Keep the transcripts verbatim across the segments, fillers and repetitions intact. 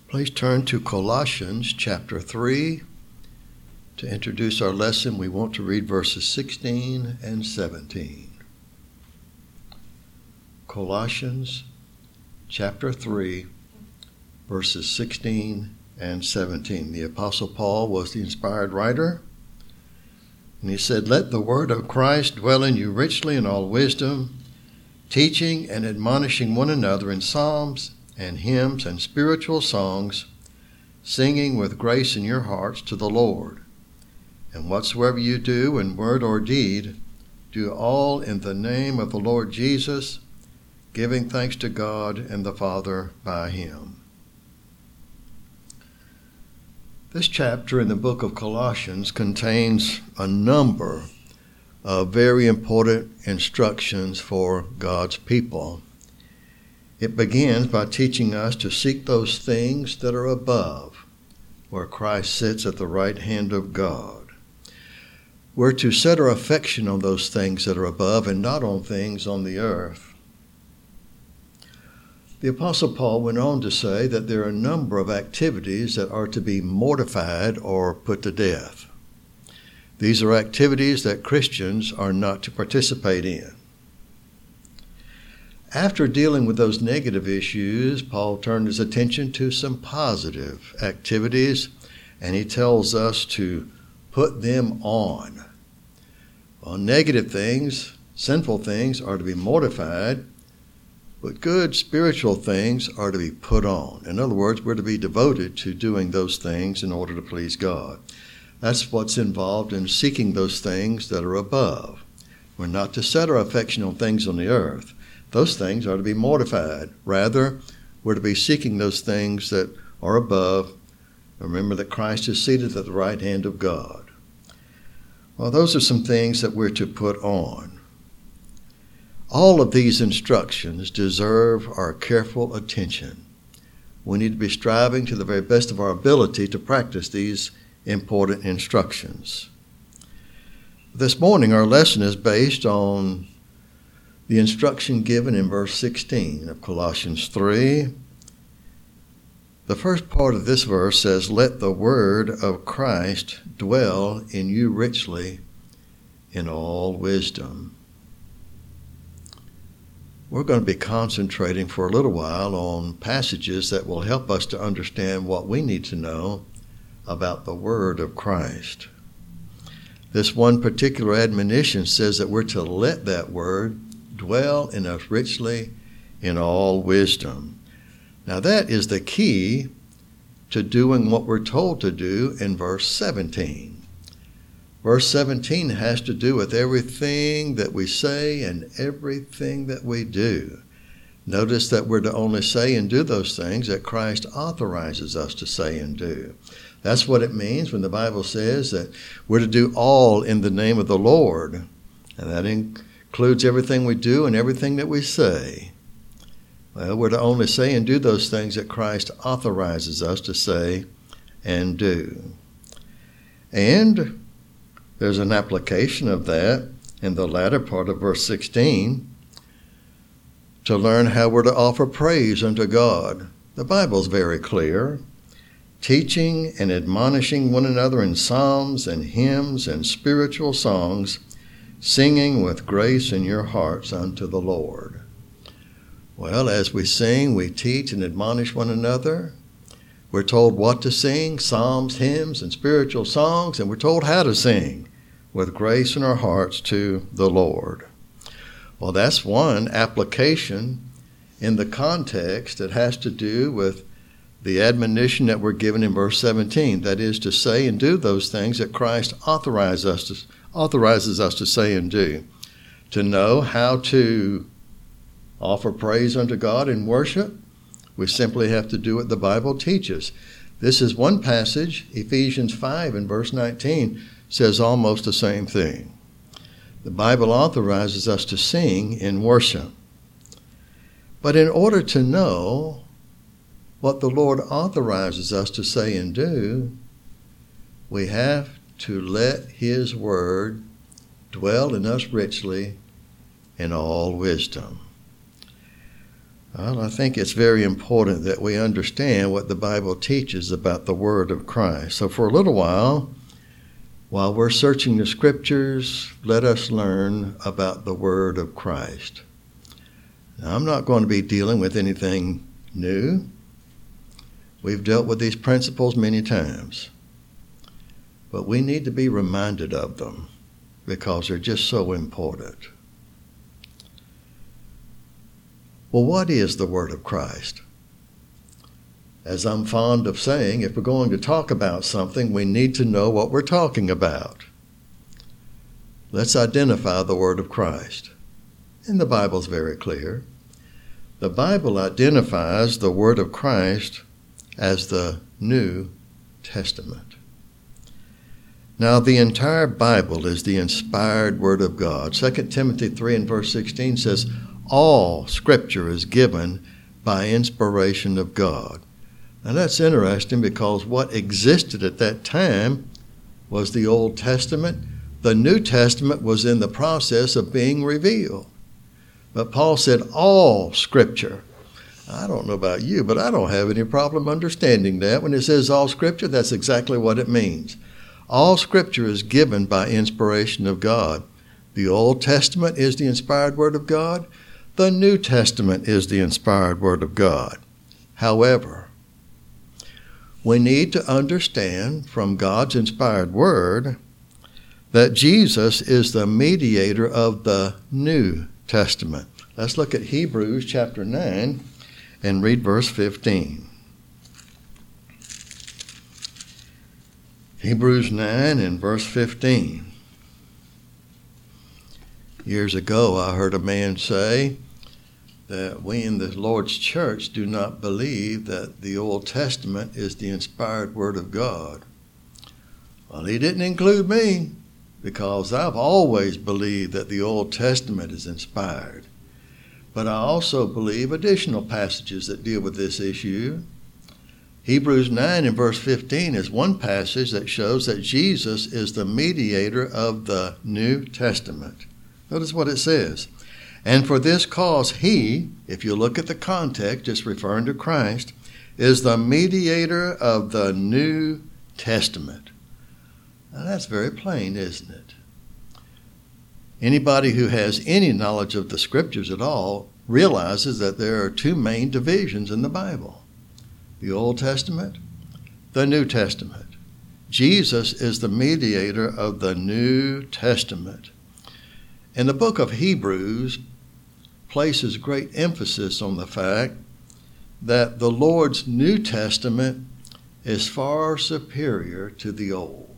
Please turn to Colossians chapter three. To introduce our lesson, we want to read verses sixteen and seventeen. Colossians chapter three, verses sixteen and seventeen. The Apostle Paul was the inspired writer, and he said, "Let the word of Christ dwell in you richly in all wisdom, teaching and admonishing one another in psalms and hymns and spiritual songs, singing with grace in your hearts to the Lord. And whatsoever you do in word or deed, do all in the name of the Lord Jesus, giving thanks to God and the Father by him." This chapter in the book of Colossians contains a number of very important instructions for God's people. It begins by teaching us to seek those things that are above, where Christ sits at the right hand of God. We're to set our affection on those things that are above and not on things on the earth. The Apostle Paul went on to say that there are a number of activities that are to be mortified or put to death. These are activities that Christians are not to participate in. After dealing with those negative issues, Paul turned his attention to some positive activities, and he tells us to put them on. Well, negative things, sinful things, are to be mortified, but good spiritual things are to be put on. In other words, we're to be devoted to doing those things in order to please God. That's what's involved in seeking those things that are above. We're not to set our affection on things on the earth. Those things are to be mortified. Rather, we're to be seeking those things that are above. Remember that Christ is seated at the right hand of God. Well, those are some things that we're to put on. All of these instructions deserve our careful attention. We need to be striving to the very best of our ability to practice these important instructions. This morning, our lesson is based on the instruction given in verse sixteen of Colossians three. The first part of this verse says, "Let the word of Christ dwell in you richly in all wisdom." We're going to be concentrating for a little while on passages that will help us to understand what we need to know about the word of Christ. This one particular admonition says that we're to let that word dwell in us richly in all wisdom. Now that is the key to doing what we're told to do in verse seventeen. Verse seventeen has to do with everything that we say and everything that we do. Notice that we're to only say and do those things that Christ authorizes us to say and do. That's what it means when the Bible says that we're to do all in the name of the Lord. And that includes everything we do and everything that we say. Well, we're to only say and do those things that Christ authorizes us to say and do. And there's an application of that in the latter part of verse sixteen to learn how we're to offer praise unto God. The Bible's very clear. Teaching and admonishing one another in psalms and hymns and spiritual songs, singing with grace in your hearts unto the Lord. Well, as we sing, we teach and admonish one another. We're told what to sing, psalms, hymns, and spiritual songs, and we're told how to sing with grace in our hearts to the Lord. Well, that's one application in the context that has to do with the admonition that we're given in verse seventeen. That is to say and do those things that Christ authorizes us to, authorizes us to say and do. To know how to offer praise unto God in worship, we simply have to do what the Bible teaches. This is one passage, Ephesians five and verse nineteen, says almost the same thing. The Bible authorizes us to sing in worship. But in order to know what the Lord authorizes us to say and do, we have to let his word dwell in us richly in all wisdom. Well, I think it's very important that we understand what the Bible teaches about the Word of Christ. So for a little while, while we're searching the Scriptures, let us learn about the Word of Christ. Now, I'm not going to be dealing with anything new. We've dealt with these principles many times. But we need to be reminded of them because they're just so important. Well, what is the Word of Christ? As I'm fond of saying, if we're going to talk about something, we need to know what we're talking about. Let's identify the Word of Christ. And the Bible's very clear. The Bible identifies the Word of Christ as the New Testament. Now, the entire Bible is the inspired Word of God. Second Timothy three and verse sixteen says, all Scripture is given by inspiration of God. Now that's interesting because what existed at that time was the Old Testament. The New Testament was in the process of being revealed. But Paul said all Scripture. I don't know about you, but I don't have any problem understanding that. When it says all Scripture, that's exactly what it means. All Scripture is given by inspiration of God. The Old Testament is the inspired Word of God. The New Testament is the inspired Word of God. However, we need to understand from God's inspired Word that Jesus is the mediator of the New Testament. Let's look at Hebrews chapter nine and read verse fifteen. Hebrews nine and verse fifteen. Years ago, I heard a man say that we in the Lord's church do not believe that the Old Testament is the inspired Word of God. Well, he didn't include me because I've always believed that the Old Testament is inspired. But I also believe additional passages that deal with this issue. Hebrews nine and verse fifteen is one passage that shows that Jesus is the mediator of the New Testament. Notice what it says. And for this cause he, if you look at the context, just referring to Christ, is the mediator of the New Testament. Now that's very plain, isn't it? Anybody who has any knowledge of the Scriptures at all realizes that there are two main divisions in the Bible. The Old Testament, the New Testament. Jesus is the mediator of the New Testament. And the book of Hebrews places great emphasis on the fact that the Lord's New Testament is far superior to the Old.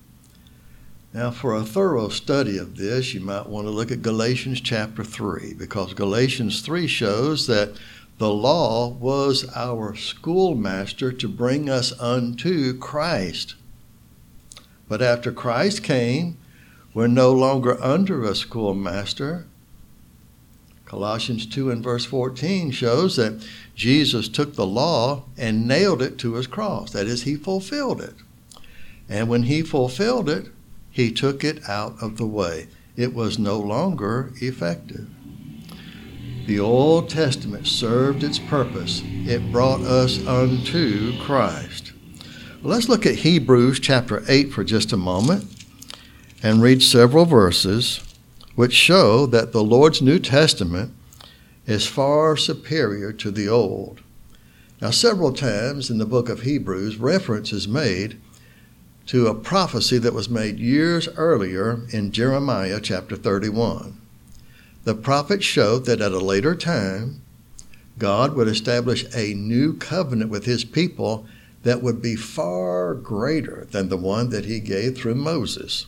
Now, for a thorough study of this, you might want to look at Galatians chapter three, because Galatians three shows that the law was our schoolmaster to bring us unto Christ. But after Christ came, we're no longer under a schoolmaster. Colossians two and verse fourteen shows that Jesus took the law and nailed it to his cross. That is, he fulfilled it. And when he fulfilled it, he took it out of the way. It was no longer effective. The Old Testament served its purpose. It brought us unto Christ. Well, let's look at Hebrews chapter eight for just a moment and read several verses which show that the Lord's New Testament is far superior to the Old. Now, several times in the book of Hebrews, reference is made to a prophecy that was made years earlier in Jeremiah chapter thirty-one. The prophet showed that at a later time, God would establish a new covenant with his people that would be far greater than the one that he gave through Moses.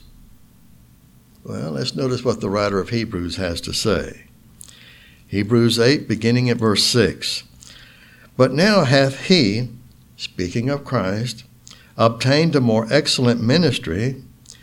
Well, let's notice what the writer of Hebrews has to say. Hebrews eight, beginning at verse six. But now hath he, speaking of Christ, obtained a more excellent ministry,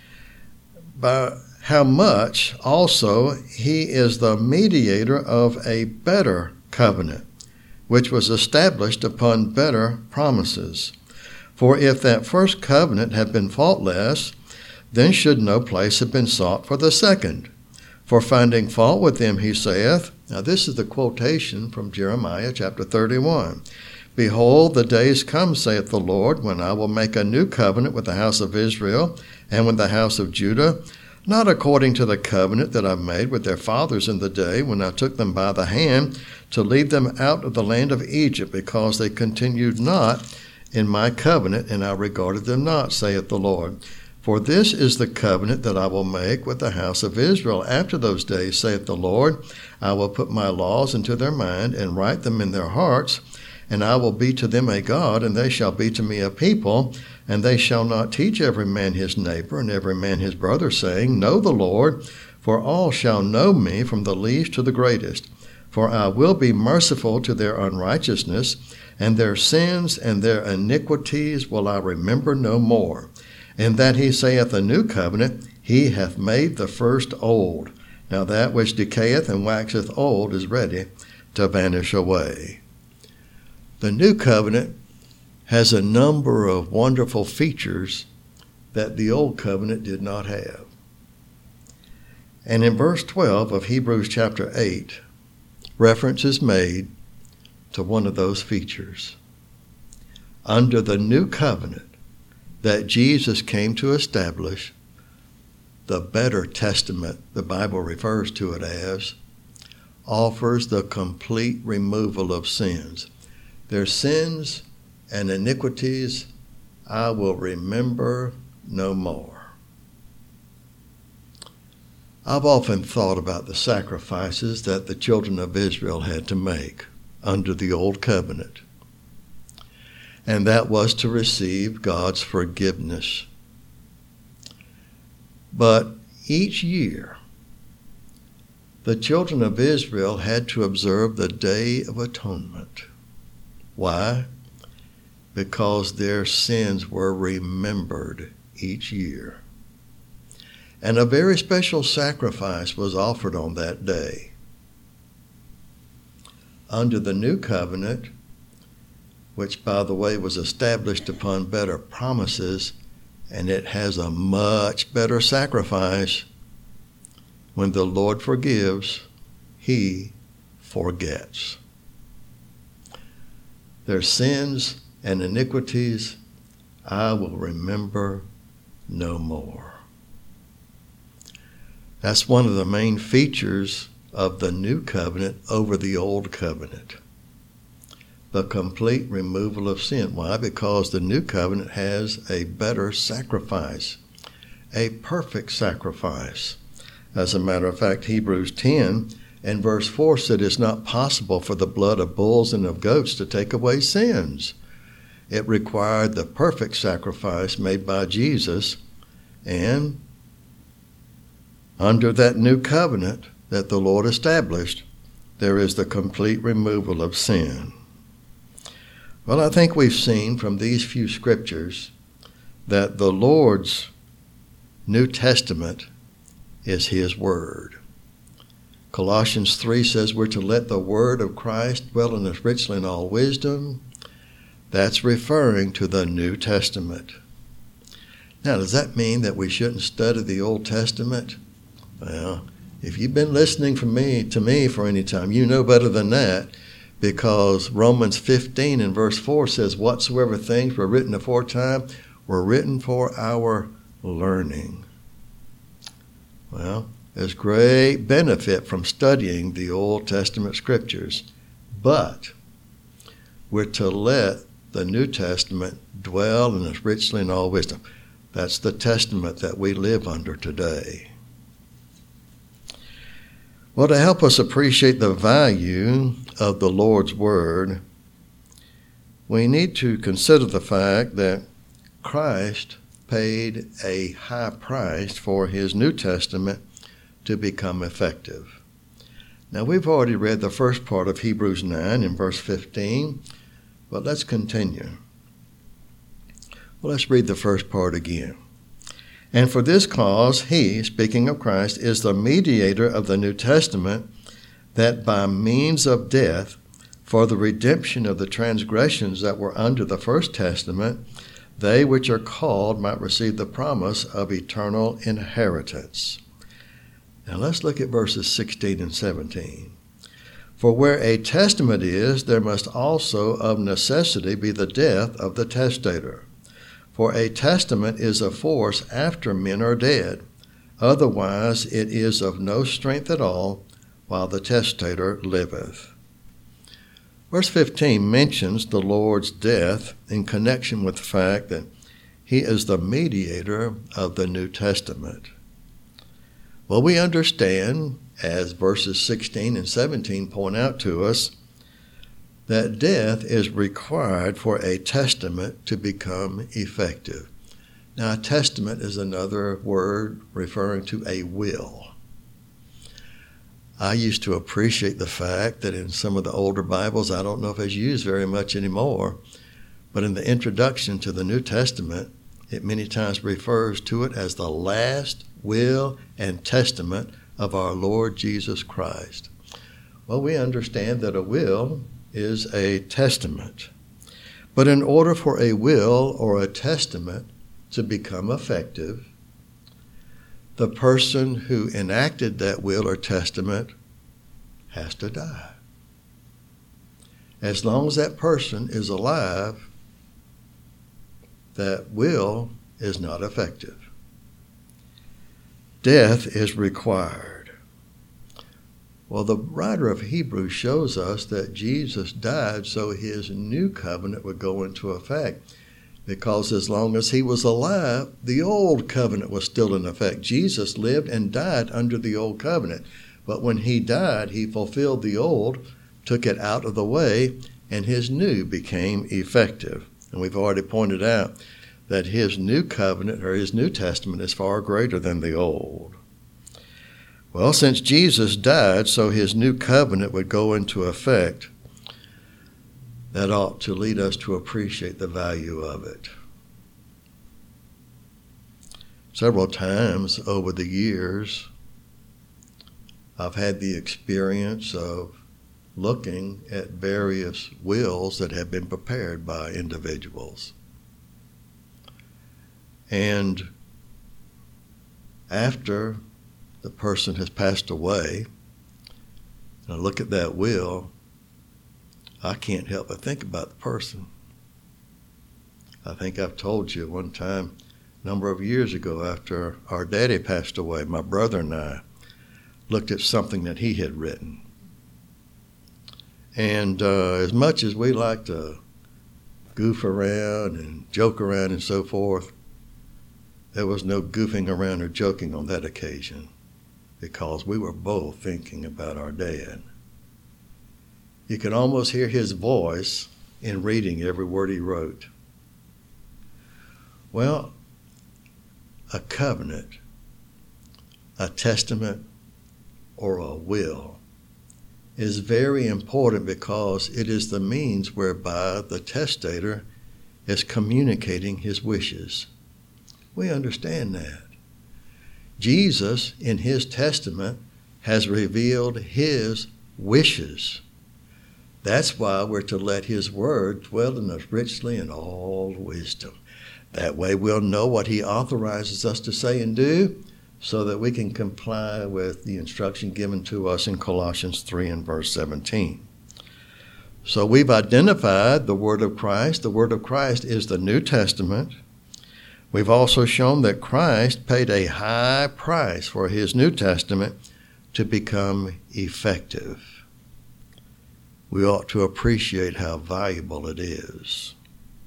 by how much also he is the mediator of a better covenant, which was established upon better promises. For if that first covenant had been faultless, then should no place have been sought for the second. For finding fault with them, he saith, Now this is the quotation from Jeremiah chapter thirty-one. Behold, the days come, saith the Lord, when I will make a new covenant with the house of Israel and with the house of Judah, not according to the covenant that I made with their fathers in the day when I took them by the hand to lead them out of the land of Egypt, because they continued not in my covenant, and I regarded them not, saith the Lord. For this is the covenant that I will make with the house of Israel after those days, saith the Lord. I will put my laws into their mind and write them in their hearts, and I will be to them a God, and they shall be to me a people. And they shall not teach every man his neighbor and every man his brother, saying, Know the Lord, for all shall know me, from the least to the greatest. For I will be merciful to their unrighteousness, and their sins and their iniquities will I remember no more. And that he saith a new covenant, he hath made the first old. Now that which decayeth and waxeth old is ready to vanish away. The new covenant has a number of wonderful features that the old covenant did not have. And in verse twelve of Hebrews chapter eight, reference is made to one of those features. Under the new covenant that Jesus came to establish, the better testament, the Bible refers to it as, offers the complete removal of sins. Their sins and iniquities I will remember no more. I've often thought about the sacrifices that the children of Israel had to make under the old covenant, and that was to receive God's forgiveness. But each year, the children of Israel had to observe the Day of Atonement. Why? Because their sins were remembered each year. And a very special sacrifice was offered on that day. Under the new covenant, which, by the way, was established upon better promises, and it has a much better sacrifice. When the Lord forgives, he forgets. Their sins and iniquities I will remember no more. That's one of the main features of the new covenant over the old covenant. The complete removal of sin. Why? Because the new covenant has a better sacrifice, a perfect sacrifice. As a matter of fact, Hebrews ten and verse four said it's not possible for the blood of bulls and of goats to take away sins. It required the perfect sacrifice made by Jesus, and under that new covenant that the Lord established, there is the complete removal of sin. Well, I think we've seen from these few scriptures that the Lord's New Testament is his word. Colossians three says we're to let the word of Christ dwell in us richly in all wisdom. That's referring to the New Testament. Now, does that mean that we shouldn't study the Old Testament? Well, if you've been listening from me to me for any time, you know better than that, because Romans fifteen and verse four says, whatsoever things were written aforetime were written for our learning. Well, there's great benefit from studying the Old Testament scriptures, but we're to let the New Testament dwell in us richly in all wisdom. That's the testament that we live under today. Well, to help us appreciate the value of the Lord's Word, we need to consider the fact that Christ paid a high price for his New Testament to become effective. Now, we've already read the first part of Hebrews nine in verse fifteen, but let's continue. Well, let's read the first part again. And for this cause, he, speaking of Christ, is the mediator of the New Testament, that by means of death, for the redemption of the transgressions that were under the first testament, they which are called might receive the promise of eternal inheritance. Now let's look at verses sixteen and seventeen. For where a testament is, there must also of necessity be the death of the testator. For a testament is of force after men are dead. Otherwise it is of no strength at all while the testator liveth. Verse fifteen mentions the Lord's death in connection with the fact that he is the mediator of the New Testament. Well, we understand, as verses sixteen and seventeen point out to us, that death is required for a testament to become effective. Now, a testament is another word referring to a will. I used to appreciate the fact that in some of the older Bibles, I don't know if it's used very much anymore, but in the introduction to the New Testament, it many times refers to it as the last will and testament of our Lord Jesus Christ. Well, we understand that a will is a testament. But in order for a will or a testament to become effective, the person who enacted that will or testament has to die. As long as that person is alive, that will is not effective. Death is required. Well, the writer of Hebrews shows us that Jesus died so his new covenant would go into effect. Because as long as he was alive, the old covenant was still in effect. Jesus lived and died under the old covenant. But when he died, he fulfilled the old, took it out of the way, and his new became effective. And we've already pointed out that his new covenant or his New Testament is far greater than the old. Well, since Jesus died so his new covenant would go into effect, that ought to lead us to appreciate the value of it. Several times over the years, I've had the experience of looking at various wills that have been prepared by individuals. And after the person has passed away, and I look at that will, I can't help but think about the person. I think I've told you one time, a number of years ago after our daddy passed away, my brother and I looked at something that he had written. And uh, as much as we like to goof around and joke around and so forth, there was no goofing around or joking on that occasion because we were both thinking about our dad. You can almost hear his voice in reading every word he wrote. Well, a covenant, a testament, or a will is very important because it is the means whereby the testator is communicating his wishes. We understand that. Jesus, in his testament, has revealed his wishes. That's why we're to let his word dwell in us richly in all wisdom. That way we'll know what he authorizes us to say and do so that we can comply with the instruction given to us in Colossians three and verse seventeen. So we've identified the word of Christ. The word of Christ is the New Testament. We've also shown that Christ paid a high price for his New Testament to become effective. We ought to appreciate how valuable it is.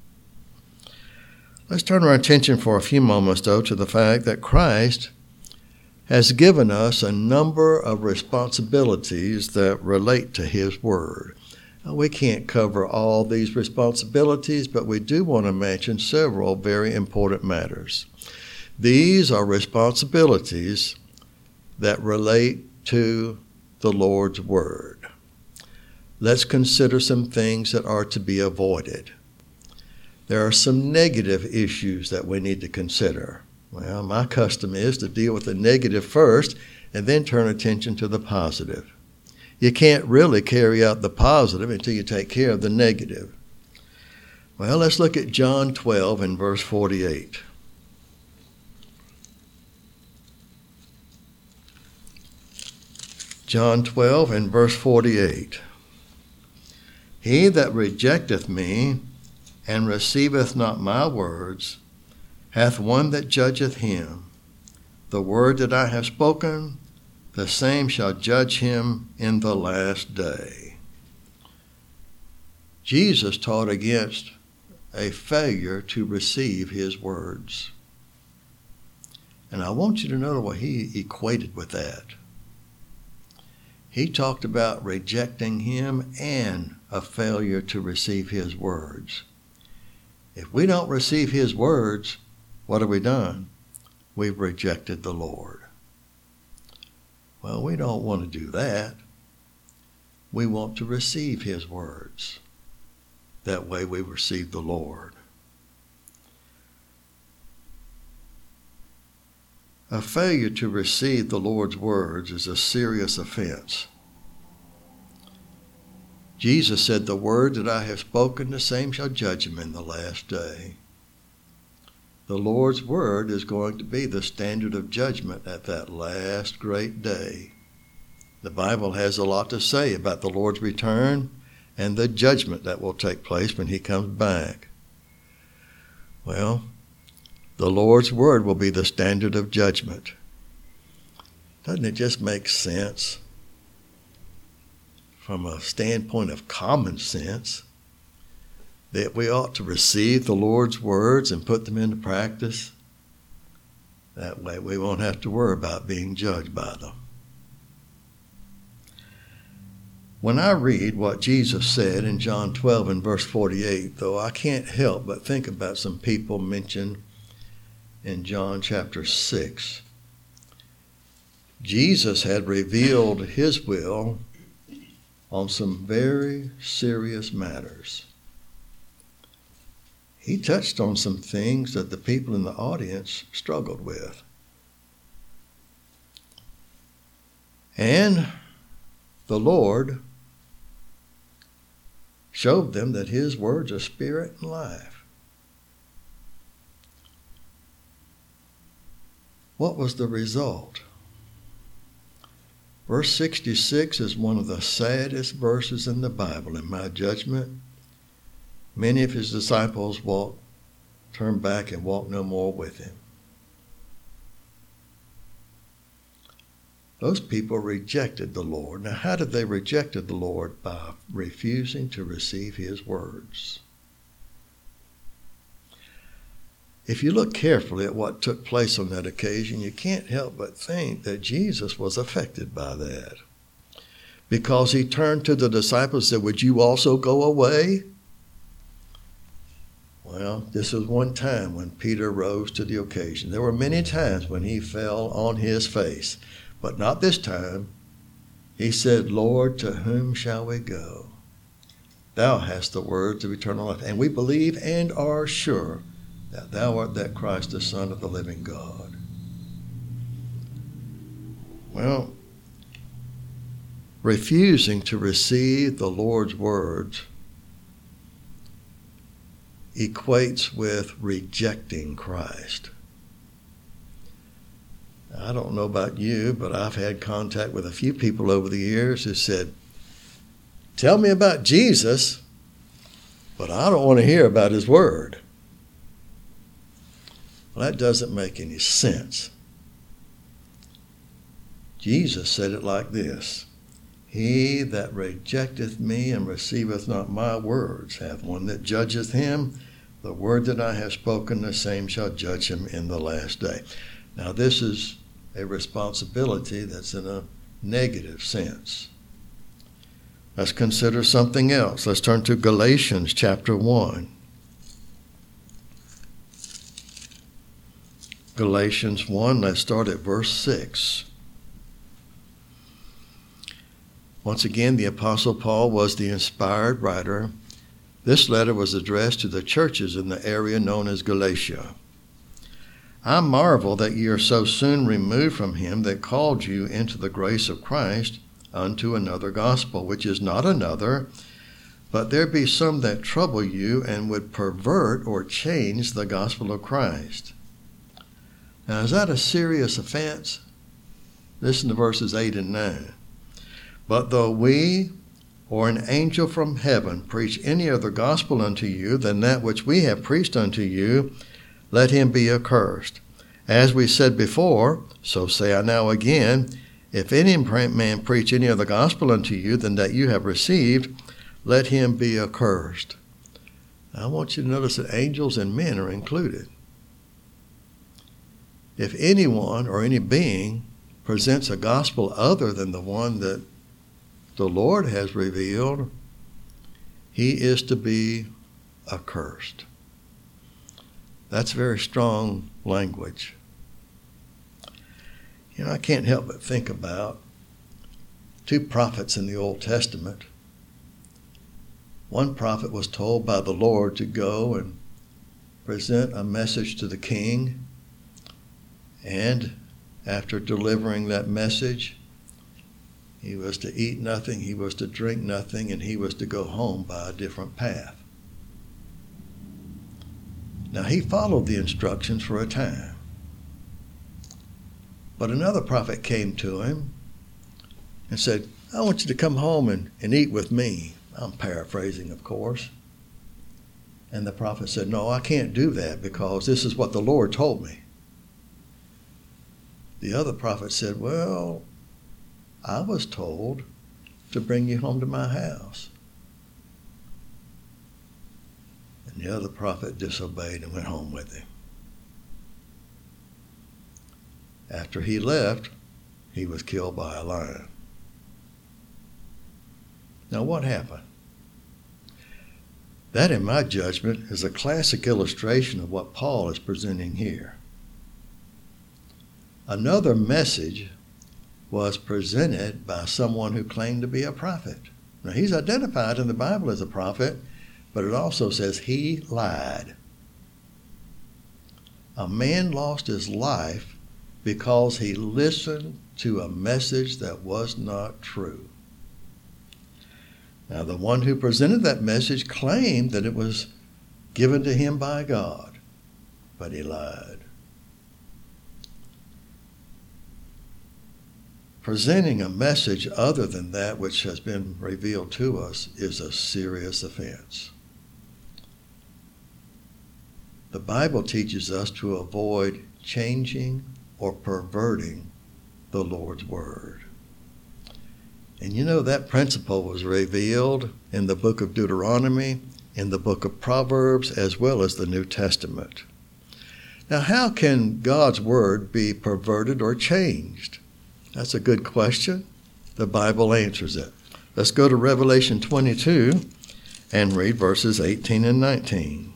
Let's turn our attention for a few moments, though, to the fact that Christ has given us a number of responsibilities that relate to his word. Now, we can't cover all these responsibilities, but we do want to mention several very important matters. These are responsibilities that relate to the Lord's word. Let's consider some things that are to be avoided. There are some negative issues that we need to consider. Well, my custom is to deal with the negative first and then turn attention to the positive. You can't really carry out the positive until you take care of the negative. Well, let's look at John twelve and verse forty-eight. John twelve and verse forty-eight. He that rejecteth me and receiveth not my words hath one that judgeth him. The word that I have spoken, the same shall judge him in the last day. Jesus taught against a failure to receive his words. And I want you to know what he equated with that. He talked about rejecting him and a failure to receive his words. If we don't receive his words, what have we done? We've rejected the Lord. Well, we don't want to do that. We want to receive his words. That way we receive the Lord. A failure to receive the Lord's words is a serious offense. Jesus said, the word that I have spoken, the same shall judge him in the last day. The Lord's word is going to be the standard of judgment at that last great day. The Bible has a lot to say about the Lord's return and the judgment that will take place when he comes back. Well, the Lord's word will be the standard of judgment. Doesn't it just make sense from a standpoint of common sense that we ought to receive the Lord's words and put them into practice? That way we won't have to worry about being judged by them. When I read what Jesus said in John twelve and verse forty-eight, though, I can't help but think about some people mentioned in John chapter six. Jesus had revealed his will on some very serious matters. He touched on some things that the people in the audience struggled with. And the Lord showed them that his words are spirit and life. What was the result? Verse sixty-six is one of the saddest verses in the Bible, in my judgment. Many of his disciples walked, turned back and walked no more with him. Those people rejected the Lord. Now, how did they reject the Lord? By refusing to receive his words. If you look carefully at what took place on that occasion, you can't help but think that Jesus was affected by that. Because he turned to the disciples and said, would you also go away? Well, this was one time when Peter rose to the occasion. There were many times when he fell on his face, but not this time. He said, Lord, to whom shall we go? Thou hast the words of eternal life. And we believe and are sure that thou art that Christ, the Son of the living God. Well, refusing to receive the Lord's words equates with rejecting Christ. I don't know about you, but I've had contact with a few people over the years who said, tell me about Jesus, but I don't want to hear about his word. Well, that doesn't make any sense. Jesus said it like this, he that rejecteth me and receiveth not my words hath one that judgeth him. The word that I have spoken, the same shall judge him in the last day. Now, this is a responsibility that's in a negative sense. Let's consider something else. Let's turn to Galatians chapter one. Galatians one, let's start at verse six. Once again, the Apostle Paul was the inspired writer. This letter was addressed to the churches in the area known as Galatia. I marvel that ye are so soon removed from him that called you into the grace of Christ unto another gospel, which is not another, but there be some that trouble you and would pervert or change the gospel of Christ. Now, is that a serious offense? Listen to verses eight and nine. But though we or an angel from heaven preach any other gospel unto you than that which we have preached unto you, let him be accursed. As we said before, so say I now again, if any man preach any other gospel unto you than that you have received, let him be accursed. Now, I want you to notice that angels and men are included. If anyone or any being presents a gospel other than the one that the Lord has revealed, he is to be accursed. That's very strong language. You know, I can't help but think about two prophets in the Old Testament. One prophet was told by the Lord to go and present a message to the king, and after delivering that message, he was to eat nothing, he was to drink nothing, and he was to go home by a different path. Now, he followed the instructions for a time. But another prophet came to him and said, I want you to come home and, and eat with me. I'm paraphrasing, of course. And the prophet said, no, I can't do that because this is what the Lord told me. The other prophet said, well, I was told to bring you home to my house. And the other prophet disobeyed and went home with him. After he left, he was killed by a lion. Now, what happened? That, in my judgment, is a classic illustration of what Paul is presenting here. Another message was presented by someone who claimed to be a prophet. Now, he's identified in the Bible as a prophet, but it also says he lied. A man lost his life because he listened to a message that was not true. Now, the one who presented that message claimed that it was given to him by God, but he lied. Presenting a message other than that which has been revealed to us is a serious offense. The Bible teaches us to avoid changing or perverting the Lord's word. And you know, that principle was revealed in the book of Deuteronomy, in the book of Proverbs, as well as the New Testament. Now, how can God's word be perverted or changed? That's a good question. The Bible answers it. Let's go to Revelation twenty-two and read verses eighteen and nineteen.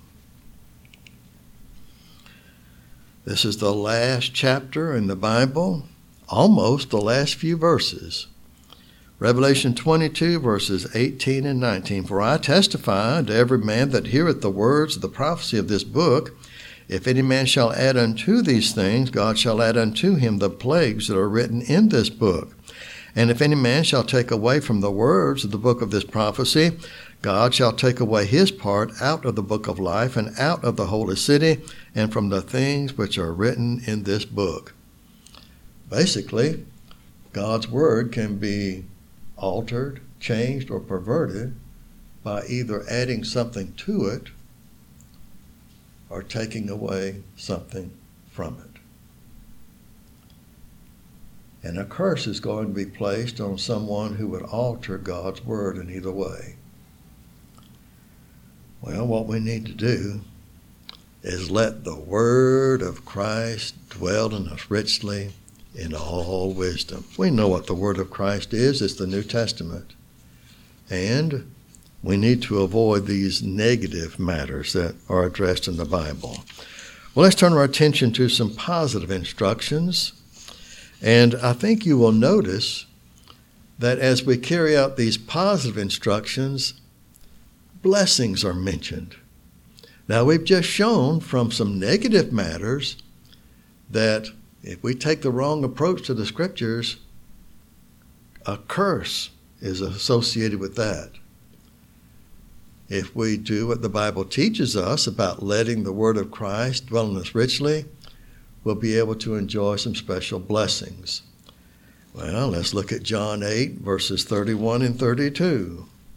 This is the last chapter in the Bible, almost the last few verses. Revelation twenty-two, verses eighteen and nineteen. For I testify unto every man that heareth the words of the prophecy of this book, if any man shall add unto these things, God shall add unto him the plagues that are written in this book. And if any man shall take away from the words of the book of this prophecy, God shall take away his part out of the book of life and out of the holy city and from the things which are written in this book. Basically, God's word can be altered, changed, or perverted by either adding something to it or taking away something from it. And a curse is going to be placed on someone who would alter God's word in either way. Well, what we need to do is let the word of Christ dwell in us richly in all wisdom. We know what the word of Christ is. It's the New Testament. And we need to avoid these negative matters that are addressed in the Bible. Well, let's turn our attention to some positive instructions. And I think you will notice that as we carry out these positive instructions, blessings are mentioned. Now, we've just shown from some negative matters that if we take the wrong approach to the Scriptures, a curse is associated with that. If we do what the Bible teaches us about letting the word of Christ dwell in us richly, we'll be able to enjoy some special blessings. Well, let's look at John eight, verses thirty-one and thirty-two.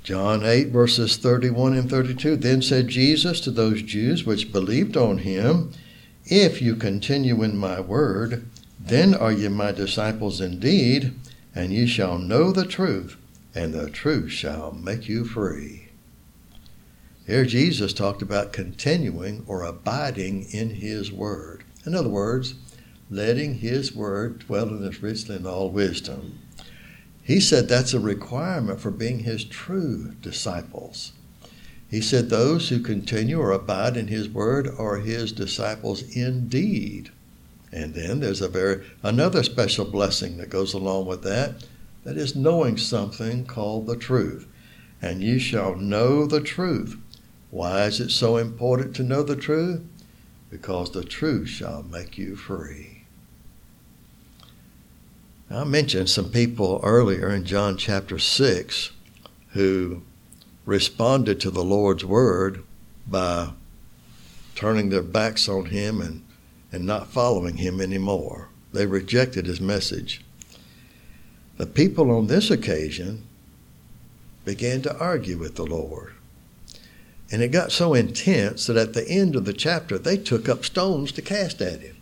John eight, verses thirty-one and thirty-two, Then said Jesus to those Jews which believed on him, If you continue in my word, then are ye my disciples indeed, and ye shall know the truth, and the truth shall make you free. Here Jesus talked about continuing or abiding in his word. In other words, letting his word dwell in us richly in all wisdom. He said that's a requirement for being his true disciples. He said those who continue or abide in his word are his disciples indeed. And then there's a very another special blessing that goes along with that. That is knowing something called the truth. And you shall know the truth. Why is it so important to know the truth? Because the truth shall make you free. I mentioned some people earlier in John chapter six who responded to the Lord's word by turning their backs on him and, and not following him anymore. They rejected his message. The people on this occasion began to argue with the Lord. And it got so intense that at the end of the chapter, they took up stones to cast at him.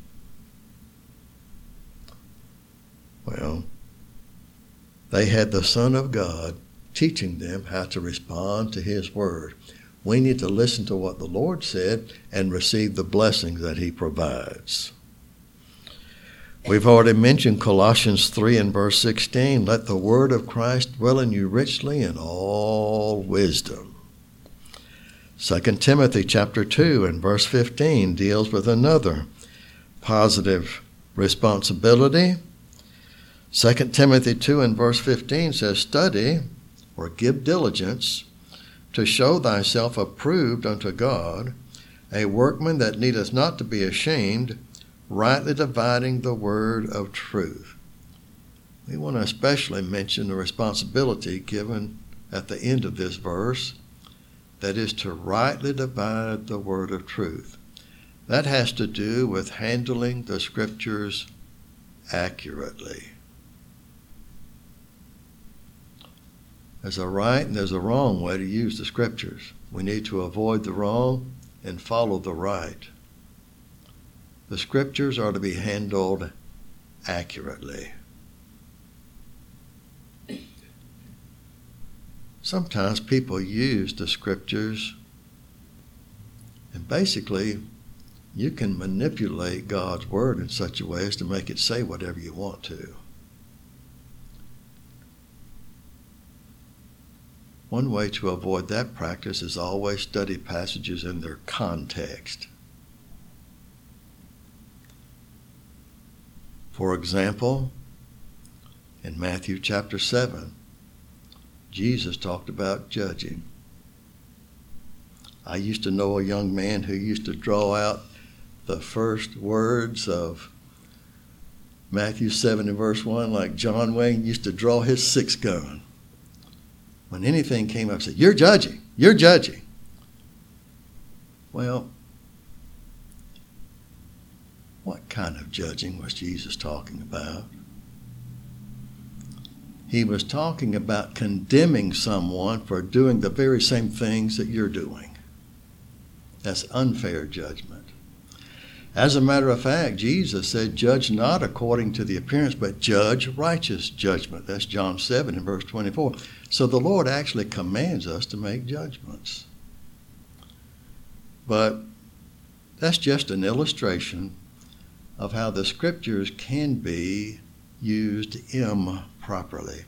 Well, they had the Son of God teaching them how to respond to his word. We need to listen to what the Lord said and receive the blessings that he provides. We've already mentioned Colossians three and verse sixteen, Let the word of Christ dwell in you richly in all wisdom. Second Timothy chapter two and verse fifteen deals with another positive responsibility. Second Timothy two and verse fifteen says, Study or give diligence to show thyself approved unto God, a workman that needeth not to be ashamed, rightly dividing the word of truth. We want to especially mention the responsibility given at the end of this verse, that is to rightly divide the word of truth. That has to do with handling the scriptures accurately. There's a right and there's a wrong way to use the scriptures. We need to avoid the wrong and follow the right. The scriptures are to be handled accurately. Sometimes people use the scriptures, and basically you can manipulate God's word in such a way as to make it say whatever you want to. One way to avoid that practice is always study passages in their context. For example, in Matthew chapter seven, Jesus talked about judging. I used to know a young man who used to draw out the first words of Matthew seven and verse one, like John Wayne used to draw his six gun. When anything came up, said, you're judging, you're judging. Well, what kind of judging was Jesus talking about? He was talking about condemning someone for doing the very same things that you're doing. That's unfair judgment. As a matter of fact, Jesus said, judge not according to the appearance, but judge righteous judgment. That's John seven and verse twenty-four. So the Lord actually commands us to make judgments. But that's just an illustration of how the scriptures can be used improperly.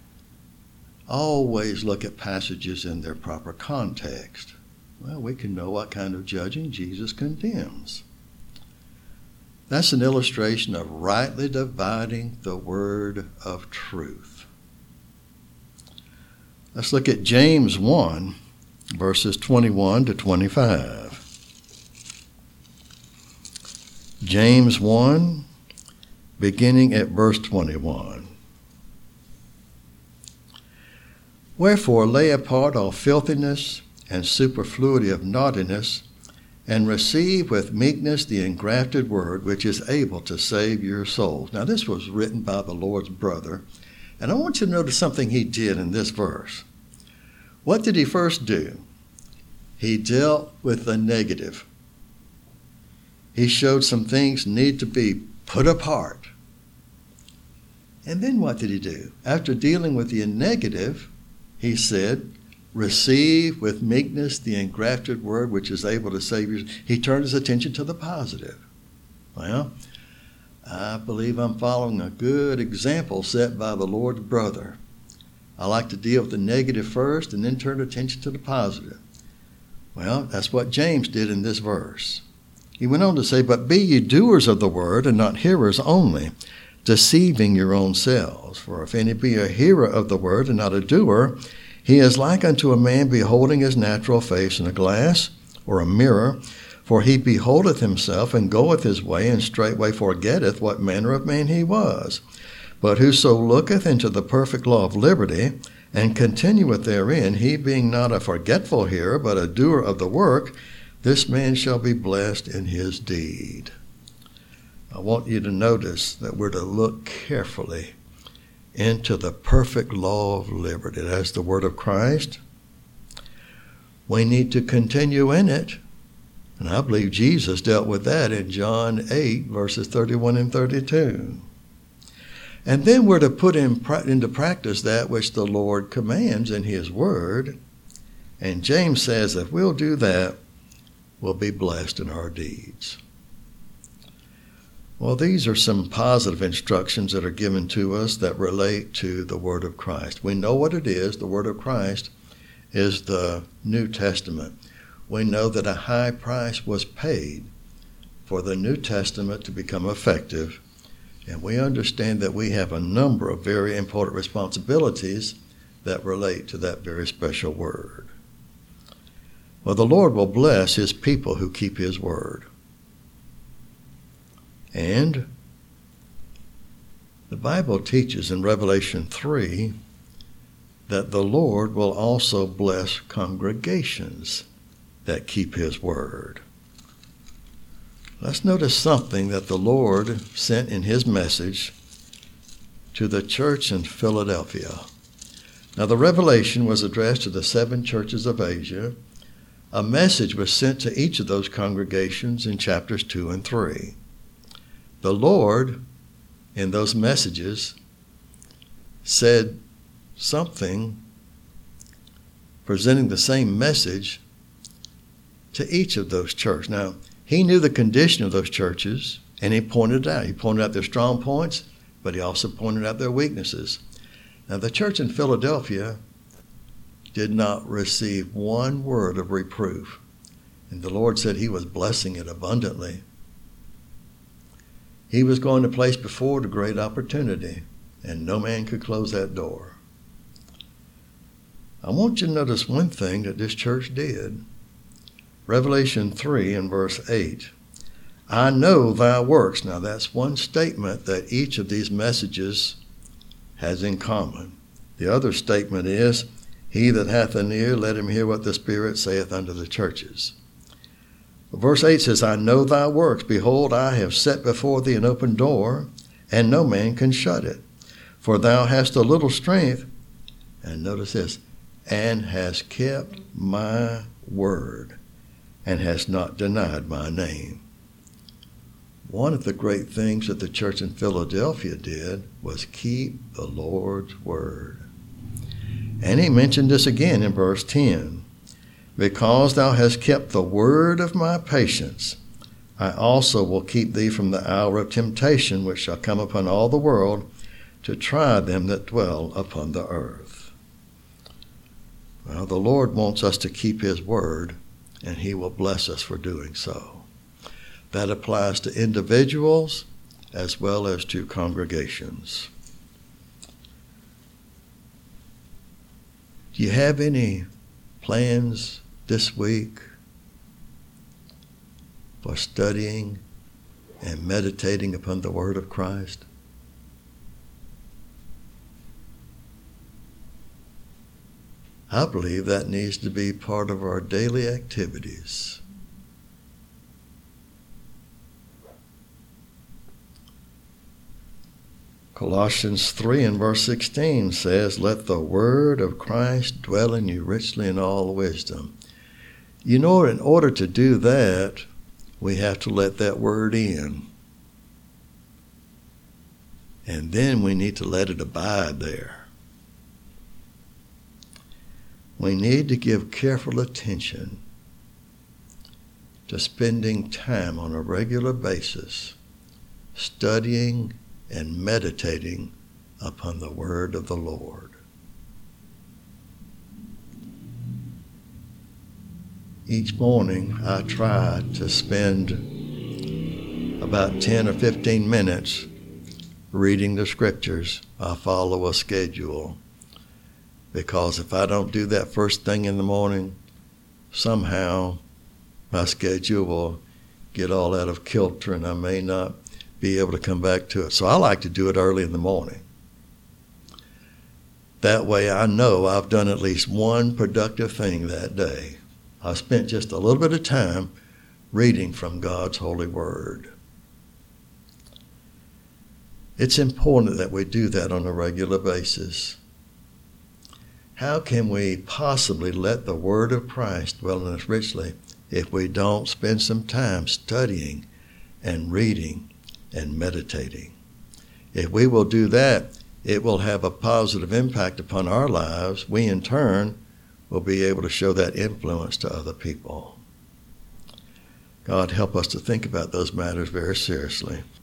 Always look at passages in their proper context. Well, we can know what kind of judging Jesus condemns. That's an illustration of rightly dividing the word of truth. Let's look at James one, verses twenty-one to twenty-five. James one, beginning at verse twenty-one. Wherefore lay apart all filthiness and superfluity of naughtiness, and receive with meekness the engrafted word, which is able to save your souls. Now, this was written by the Lord's brother, and I want you to notice something he did in this verse. What did he first do? He dealt with the negative. He showed some things need to be put apart. And then what did he do? After dealing with the negative, he said, receive with meekness the engrafted word which is able to save you. He turned his attention to the positive. Well, I believe I'm following a good example set by the Lord's brother. I like to deal with the negative first and then turn attention to the positive. Well, that's what James did in this verse. He went on to say, but be ye doers of the word and not hearers only, deceiving your own selves. For if any be a hearer of the word and not a doer, he is like unto a man beholding his natural face in a glass or a mirror. For he beholdeth himself and goeth his way, and straightway forgetteth what manner of man he was. But whoso looketh into the perfect law of liberty, and continueth therein, he being not a forgetful hearer, but a doer of the work, this man shall be blessed in his deed. I want you to notice that we're to look carefully into the perfect law of liberty. That's the word of Christ. We need to continue in it. And I believe Jesus dealt with that in John eight, verses thirty-one and thirty-two. And then we're to put in, into practice that which the Lord commands in his word. And James says if we'll do that, we'll be blessed in our deeds. Well, these are some positive instructions that are given to us that relate to the word of Christ. We know what it is. The word of Christ is the New Testament. We know that a high price was paid for the New Testament to become effective, and we understand that we have a number of very important responsibilities that relate to that very special word. Well, the Lord will bless his people who keep his word. And the Bible teaches in Revelation three that the Lord will also bless congregations that keep his word. Let's notice something that the Lord sent in his message to the church in Philadelphia. Now, the revelation was addressed to the seven churches of Asia. A message was sent to each of those congregations in chapters two and three. The Lord, in those messages, said something presenting the same message to each of those churches. Now, he knew the condition of those churches, and he pointed it out. He pointed out their strong points, but he also pointed out their weaknesses. Now, the church in Philadelphia did not receive one word of reproof, and the Lord said he was blessing it abundantly. He was going to place before it a great opportunity, and no man could close that door. I want you to notice one thing that this church did. Revelation three and verse eight. I know thy works. Now that's one statement that each of these messages has in common. The other statement is, he that hath an ear, let him hear what the Spirit saith unto the churches. Verse eight says, I know thy works. Behold, I have set before thee an open door, and no man can shut it. For thou hast a little strength, and notice this, and hast kept my word, and hast not denied my name. One of the great things that the church in Philadelphia did was keep the Lord's word. And he mentioned this again in verse ten. Because thou hast kept the word of my patience, I also will keep thee from the hour of temptation which shall come upon all the world to try them that dwell upon the earth. Well, the Lord wants us to keep his word, and he will bless us for doing so. That applies to individuals as well as to congregations. Do you have any plans this week for studying and meditating upon the word of Christ? I believe that needs to be part of our daily activities. Colossians three and verse sixteen says, "Let the word of Christ dwell in you richly in all wisdom." You know, in order to do that, we have to let that word in. And then we need to let it abide there. We need to give careful attention to spending time on a regular basis studying and meditating upon the word of the Lord. Each morning I try to spend about ten or fifteen minutes reading the scriptures. I follow a schedule, because if I don't do that first thing in the morning, somehow my schedule will get all out of kilter and I may not be able to come back to it. So I like to do it early in the morning. That way I know I've done at least one productive thing that day. I spent just a little bit of time reading from God's holy word. It's important that we do that on a regular basis. How can we possibly let the word of Christ dwell in us richly if we don't spend some time studying and reading and meditating? If we will do that, it will have a positive impact upon our lives. We, in turn, will be able to show that influence to other people. God, help us to think about those matters very seriously.